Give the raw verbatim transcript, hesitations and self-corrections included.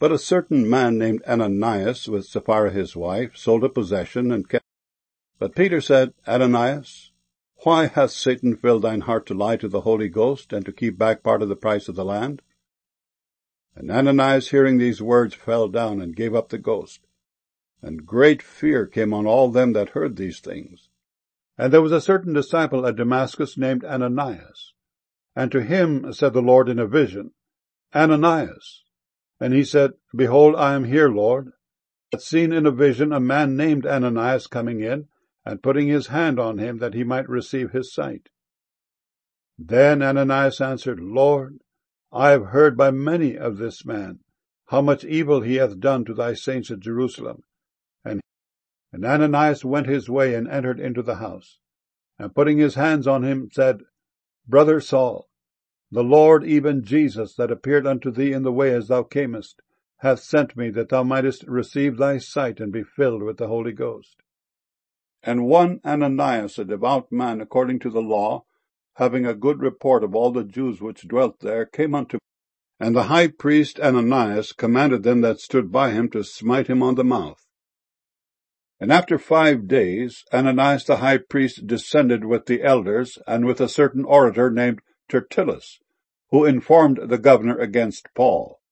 But a certain man named Ananias, with Sapphira his wife, sold a possession and kept. But Peter said, Ananias, why hath Satan filled thine heart to lie to the Holy Ghost, and to keep back part of the price of the land? And Ananias, hearing these words, fell down and gave up the ghost. And great fear came on all them that heard these things. And there was a certain disciple at Damascus named Ananias. And to him said the Lord in a vision, Ananias. And he said, Behold, I am here, Lord. I had seen in a vision a man named Ananias coming in, and putting his hand on him, that he might receive his sight. Then Ananias answered, Lord, I have heard by many of this man, how much evil he hath done to thy saints at Jerusalem. And, and Ananias went his way, and entered into the house, and putting his hands on him, said, Brother Saul, the Lord, even Jesus, that appeared unto thee in the way as thou camest, hath sent me, that thou mightest receive thy sight, and be filled with the Holy Ghost. And one Ananias, a devout man according to the law, having a good report of all the Jews which dwelt there, came unto me. And the high priest Ananias commanded them that stood by him to smite him on the mouth. And after five days Ananias the high priest descended with the elders, and with a certain orator named Tertullus, who informed the governor against Paul.